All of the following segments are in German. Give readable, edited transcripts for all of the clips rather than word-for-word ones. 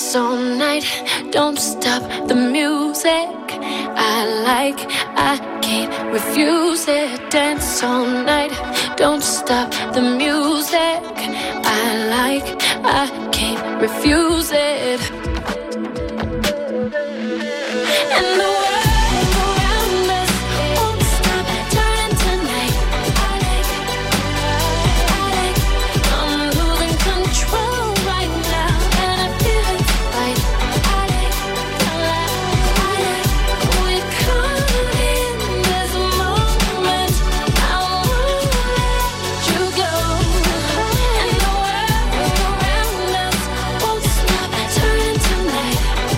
dance all night, don't stop the music. I can't refuse it. Dance all night, don't stop the music. I can't refuse it. And the world around us won't stop turning tonight. I'm losing control right now, and I feel it right. We're caught in this moment. I won't let you go. And the world around us won't stop turning tonight.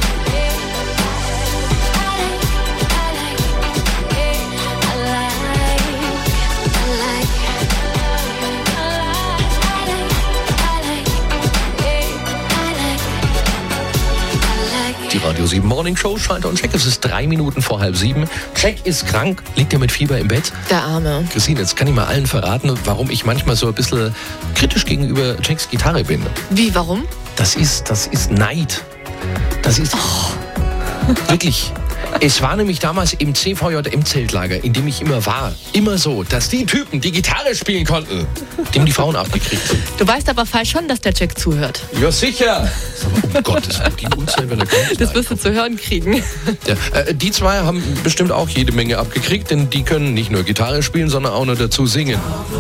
Die Radio 7 Morning Show, Schalter und Check. Es ist 3 Minuten vor 6:30. Jack ist krank, liegt ja mit Fieber im Bett. Der Arme. Christine, jetzt kann ich mal allen verraten, warum ich manchmal so ein bisschen kritisch gegenüber Jacks Gitarre bin. Wie, warum? Das ist Neid. Das ist wirklich. Es war nämlich damals im CVJM-Zeltlager, in dem ich immer war, immer so, dass die Typen, die Gitarre spielen konnten, dem die Frauen abgekriegt sind. Du weißt aber falsch schon, dass der Jack zuhört. Ja, sicher. Um Gottes Willen, die Unzeit, wenn er kommt. Das wirst du zu hören kriegen. Ja, die zwei haben bestimmt auch jede Menge abgekriegt, denn die können nicht nur Gitarre spielen, sondern auch noch dazu singen.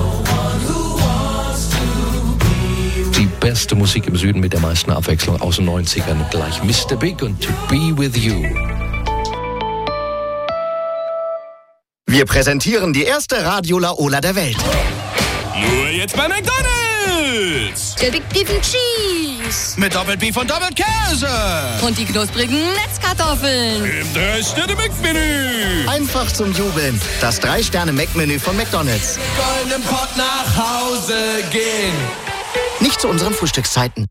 Die beste Musik im Süden mit der meisten Abwechslung aus den 90ern. Gleich Mr. Big und To Be With You. Wir präsentieren die erste Radio-Laola der Welt. Nur jetzt bei McDonald's! Der Big Beef and Cheese. Mit Doppelbeef und Doppelkäse. Und die knusprigen Netzkartoffeln. Im 3-Sterne-Mac-Menü. Einfach zum Jubeln. Das 3-Sterne-Mac-Menü von McDonald's. Goldenen Pott nach Hause gehen. Nicht zu unseren Frühstückszeiten.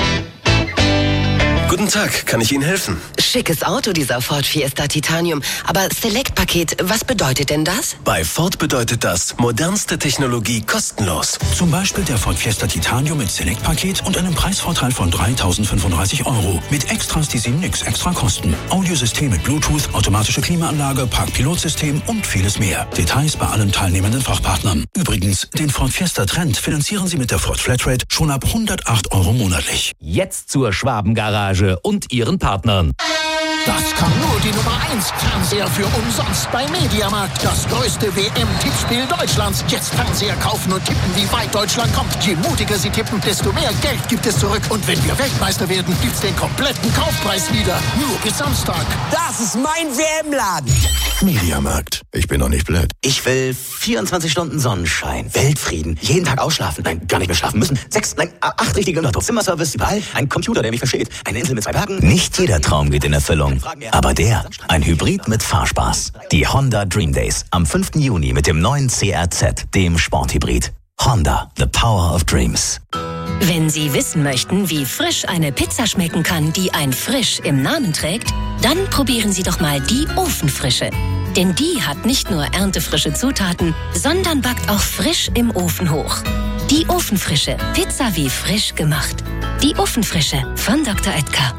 Guten Tag, kann ich Ihnen helfen? Schickes Auto, dieser Ford Fiesta Titanium. Aber Select-Paket, was bedeutet denn das? Bei Ford bedeutet das modernste Technologie kostenlos. Zum Beispiel der Ford Fiesta Titanium mit Select-Paket und einem Preisvorteil von 3.035 €. Mit Extras, die Sie nix extra kosten. Audiosystem mit Bluetooth, automatische Klimaanlage, Parkpilotsystem und vieles mehr. Details bei allen teilnehmenden Fachpartnern. Übrigens, den Ford Fiesta Trend finanzieren Sie mit der Ford Flatrate schon ab 108 € monatlich. Jetzt zur Schwabengarage und ihren Partnern. Das kann nur die Nummer 1 Fernseher für umsonst bei Mediamarkt. Das größte WM-Tippspiel Deutschlands. Jetzt Fernseher kaufen und tippen, wie weit Deutschland kommt. Je mutiger Sie tippen, desto mehr Geld gibt es zurück. Und wenn wir Weltmeister werden, gibt's den kompletten Kaufpreis wieder. Nur bis Samstag. Das ist mein WM-Laden. Mediamarkt. Ich bin doch nicht blöd. Ich will 24 Stunden Sonnenschein, Weltfrieden, jeden Tag ausschlafen, nein, gar nicht mehr schlafen müssen. 8 richtige Autos, Zimmerservice, überall, ein Computer, der mich versteht, eine Insel mit 2 Bergen. Nicht jeder Traum geht in Erfüllung, aber der, ein Hybrid mit Fahrspaß. Die Honda Dream Days am 5. Juni mit dem neuen CRZ, dem Sporthybrid. Honda, the power of dreams. Wenn Sie wissen möchten, wie frisch eine Pizza schmecken kann, die ein Frisch im Namen trägt, dann probieren Sie doch mal die Ofenfrische. Denn die hat nicht nur erntefrische Zutaten, sondern backt auch frisch im Ofen hoch. Die Ofenfrische, Pizza wie frisch gemacht. Die Ofenfrische von Dr. Oetker.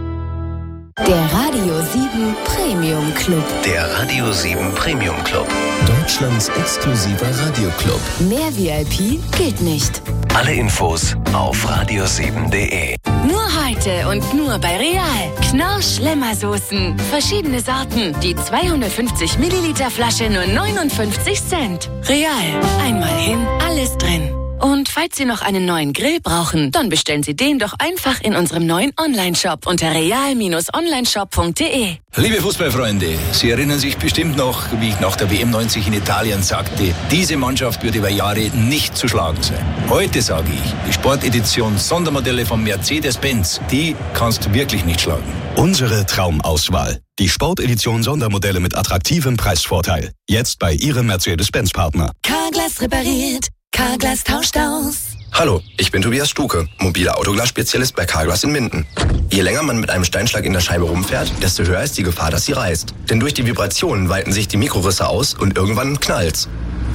Der Radio 7 Premium Club. Der Radio 7 Premium Club. Deutschlands exklusiver Radioclub. Mehr VIP geht nicht. Alle Infos auf radio7.de. Nur heute und nur bei Real. Knorr-Schlemmersoßen. Verschiedene Sorten. Die 250 Milliliter Flasche nur 59 Cent. Real. Einmal hin, alles drin. Und falls Sie noch einen neuen Grill brauchen, dann bestellen Sie den doch einfach in unserem neuen Online-Shop unter real-onlineshop.de. Liebe Fußballfreunde, Sie erinnern sich bestimmt noch, wie ich nach der WM 90 in Italien sagte, diese Mannschaft wird über Jahre nicht zu schlagen sein. Heute sage ich, die Sportedition Sondermodelle von Mercedes-Benz, die kannst du wirklich nicht schlagen. Unsere Traumauswahl. Die Sportedition Sondermodelle mit attraktivem Preisvorteil. Jetzt bei Ihrem Mercedes-Benz-Partner. Carglass repariert. Carglass tauscht aus. Hallo, ich bin Tobias Stuke, mobiler Autoglas-Spezialist bei Carglass in Minden. Je länger man mit einem Steinschlag in der Scheibe rumfährt, desto höher ist die Gefahr, dass sie reißt. Denn durch die Vibrationen weiten sich die Mikrorisse aus und irgendwann knallt's.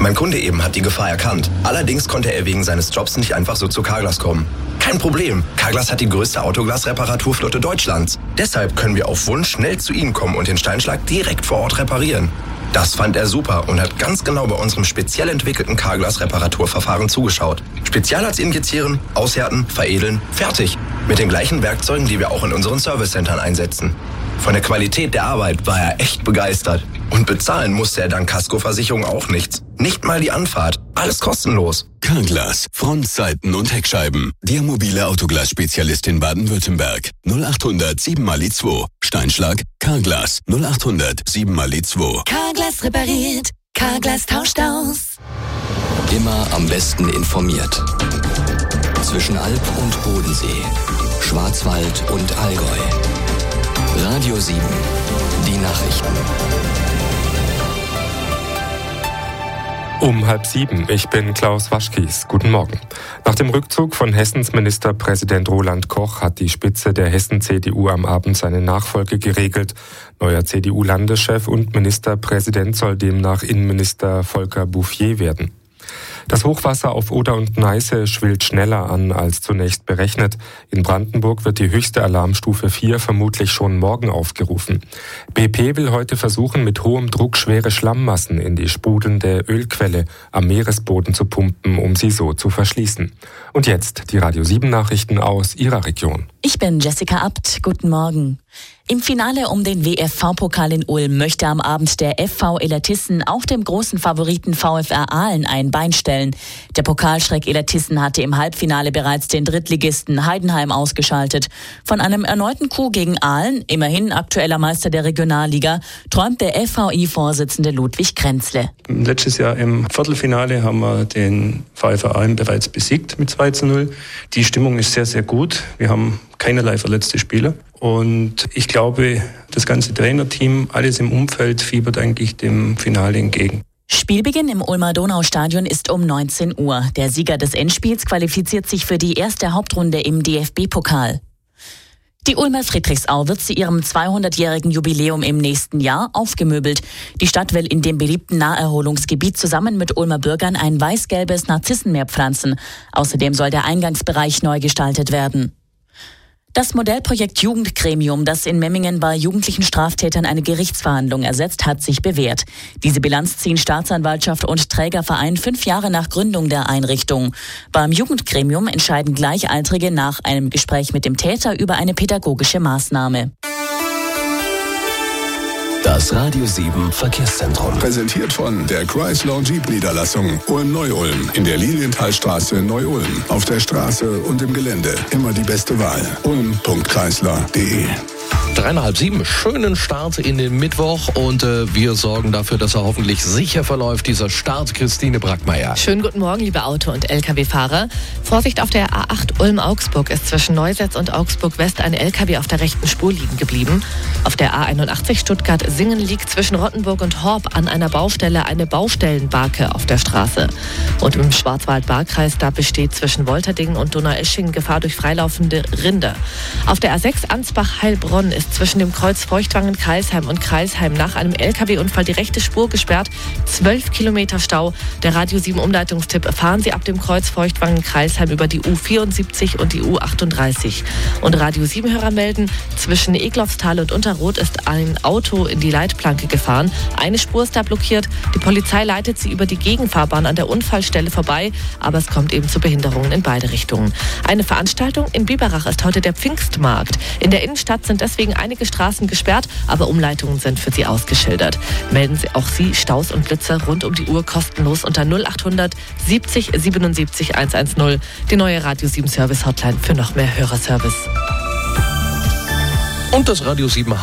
Mein Kunde eben hat die Gefahr erkannt. Allerdings konnte er wegen seines Jobs nicht einfach so zu Carglass kommen. Kein Problem. Carglass hat die größte Autoglas-Reparaturflotte Deutschlands. Deshalb können wir auf Wunsch schnell zu Ihnen kommen und den Steinschlag direkt vor Ort reparieren. Das fand er super und hat ganz genau bei unserem speziell entwickelten Carglass-Reparaturverfahren zugeschaut. Spezialharz injizieren, aushärten, veredeln, fertig. Mit den gleichen Werkzeugen, die wir auch in unseren Servicecentern einsetzen. Von der Qualität der Arbeit war er echt begeistert. Und bezahlen musste er dank Kaskoversicherung auch nichts. Nicht mal die Anfahrt. Alles kostenlos. Carglass, Frontseiten und Heckscheiben. Der mobile Autoglas-Spezialist in Baden-Württemberg. 0800 7x2. Steinschlag, Carglass. 0800 7x2. Carglass repariert. Carglass tauscht aus. Immer am besten informiert. Zwischen Alp und Bodensee. Schwarzwald und Allgäu. Radio 7. Die Nachrichten. Um 6:30. Ich bin Klaus Waschkies. Guten Morgen. Nach dem Rückzug von Hessens Ministerpräsident Roland Koch hat die Spitze der Hessen-CDU am Abend seine Nachfolge geregelt. Neuer CDU-Landeschef und Ministerpräsident soll demnach Innenminister Volker Bouffier werden. Das Hochwasser auf Oder und Neiße schwillt schneller an als zunächst berechnet. In Brandenburg wird die höchste Alarmstufe 4 vermutlich schon morgen aufgerufen. BP will heute versuchen, mit hohem Druck schwere Schlammmassen in die sprudelnde Ölquelle am Meeresboden zu pumpen, um sie so zu verschließen. Und jetzt die Radio 7 Nachrichten aus Ihrer Region. Ich bin Jessica Abt. Guten Morgen. Im Finale um den WFV-Pokal in Ulm möchte am Abend der FV Illertissen auch dem großen Favoriten VfR Aalen ein Bein stellen. Der Pokalschreck Illertissen hatte im Halbfinale bereits den Drittligisten Heidenheim ausgeschaltet. Von einem erneuten Coup gegen Aalen, immerhin aktueller Meister der Regionalliga, träumt der FVI-Vorsitzende Ludwig Kränzle. Letztes Jahr im Viertelfinale haben wir den VfR Aalen bereits besiegt mit 2:0. Die Stimmung ist sehr, sehr gut. Wir haben keinerlei verletzte Spieler. Und ich glaube, das ganze Trainerteam, alles im Umfeld fiebert eigentlich dem Finale entgegen. Spielbeginn im Ulmer Donaustadion ist um 19 Uhr. Der Sieger des Endspiels qualifiziert sich für die erste Hauptrunde im DFB-Pokal. Die Ulmer Friedrichsau wird zu ihrem 200-jährigen Jubiläum im nächsten Jahr aufgemöbelt. Die Stadt will in dem beliebten Naherholungsgebiet zusammen mit Ulmer Bürgern ein weiß-gelbes Narzissenmeer pflanzen. Außerdem soll der Eingangsbereich neu gestaltet werden. Das Modellprojekt Jugendgremium, das in Memmingen bei jugendlichen Straftätern eine Gerichtsverhandlung ersetzt, hat sich bewährt. Diese Bilanz ziehen Staatsanwaltschaft und Trägerverein 5 Jahre nach Gründung der Einrichtung. Beim Jugendgremium entscheiden Gleichaltrige nach einem Gespräch mit dem Täter über eine pädagogische Maßnahme. Das Radio 7 Verkehrszentrum. Präsentiert von der Chrysler Jeep Niederlassung Ulm-Neu-Ulm in der Lilienthalstraße Neu-Ulm. Auf der Straße und im Gelände immer die beste Wahl. ulm.chrysler.de. 6:30. Schönen Start in den Mittwoch und wir sorgen dafür, dass er hoffentlich sicher verläuft, dieser Start. Christine Brackmeier. Schönen guten Morgen, liebe Auto- und Lkw-Fahrer. Vorsicht auf der A8 Ulm-Augsburg ist zwischen Neusetz und Augsburg-West ein Lkw auf der rechten Spur liegen geblieben. Auf der A81 Stuttgart-Singen liegt zwischen Rottenburg und Horb an einer Baustelle eine Baustellenbarke auf der Straße. Und im Schwarzwald-Baar-Kreis, da besteht zwischen Wolterdingen und Donaueschingen Gefahr durch freilaufende Rinder. Auf der A6 Ansbach-Heilbronn ist zwischen dem Kreuz Feuchtwangen-Kreisheim und Kreisheim nach einem Lkw-Unfall die rechte Spur gesperrt. 12 Kilometer Stau. Der Radio 7 Umleitungstipp: fahren Sie ab dem Kreuz Feuchtwangen-Kreisheim über die U74 und die U38. Und Radio 7-Hörer melden, zwischen Egloffsthal und Unterroth ist ein Auto in die Leitplanke gefahren. Eine Spur ist da blockiert. Die Polizei leitet sie über die Gegenfahrbahn an der Unfallstelle vorbei, aber es kommt eben zu Behinderungen in beide Richtungen. Eine Veranstaltung in Biberach ist heute der Pfingstmarkt. In der Innenstadt sind deswegen einige Straßen gesperrt, aber Umleitungen sind für Sie ausgeschildert. Melden Sie auch Sie Staus und Blitzer rund um die Uhr kostenlos unter 0800 70 77 110, die neue Radio 7 Service Hotline für noch mehr Hörerservice. Und das Radio 7